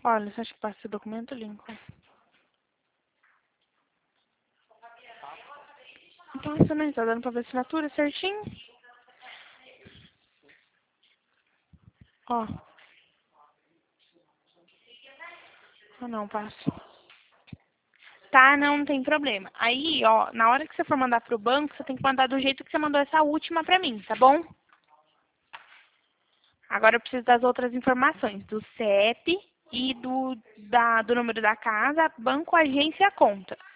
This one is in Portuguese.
Olha, você acha que passa esse documento, Lincoln? Passa, né? Tá dando pra ver a assinatura certinho? Ó. Ah, não, passa. Tá, não tem problema. Aí, ó, na hora que você for mandar pro banco, você tem que mandar do jeito que você mandou essa última pra mim, tá bom? Agora eu preciso das outras informações, do CEP e do número da casa, banco, agência e a conta.